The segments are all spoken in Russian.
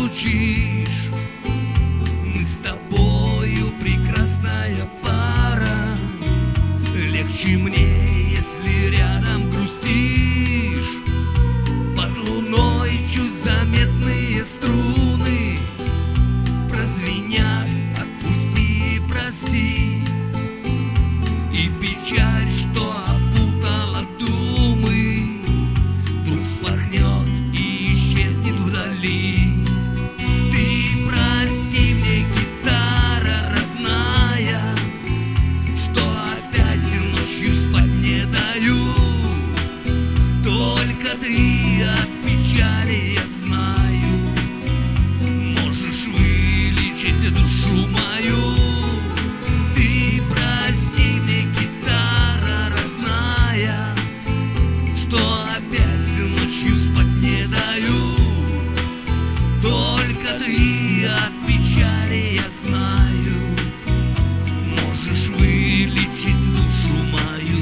разлучишь. Мы с тобою прекрасная пара. Легче мне, если рядом грустишь. Под луной чуть заметные струны прозвенят: отпусти и прости. И печаль, что опутала думы, вдруг вспорхнет и исчезнет вдали. Ты прости мне, гитара родная, что опять ночью спать не даю. Только ты от печали, я знаю, можешь вылечить душу мою. Ты прости мне, гитара родная, что опять ночью спать не даю. Только ты от печали, я знаю, можешь вылечить душу мою.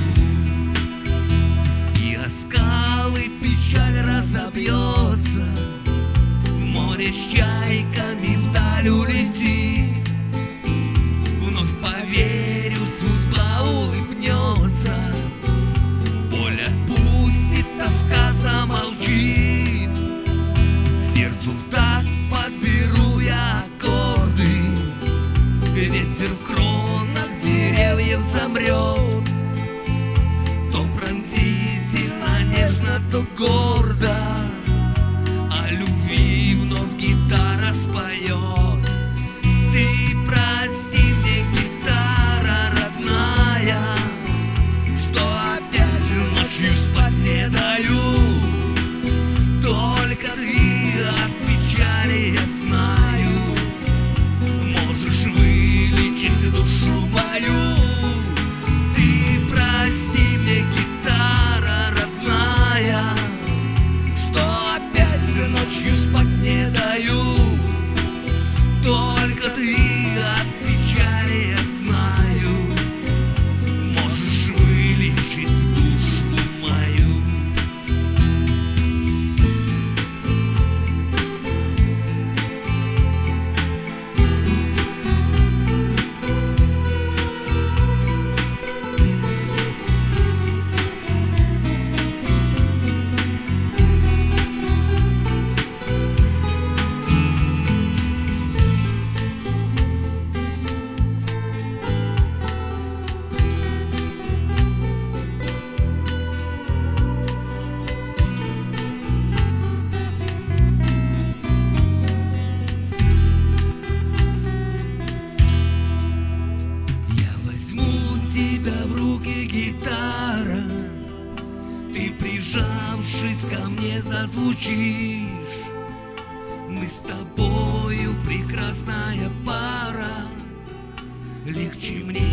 И о скалы печаль разобьется, в море с чайками вдаль улетит. Вновь поверю, судьба улыбнется, боль отпустит, тоска замолчит. К сердцу в такт подберу я аккорды, ветер в кронах деревьев замрет. То пронзительно, нежно, то гордо о любви вновь гитара споет. Ты прости мне, гитара родная, что опять ночью спать не даю. Только ты от печали, я знаю, можешь вылечить душу мою. Ты прости мне, гитара родная, что опять ночью спать не даю. Только ты от печали, я знаю, можешь вылечить душу мою. Тебя в руки, гитара, ты, прижавшись ко мне, зазвучишь. Мы с тобою прекрасная пара. Легче мне,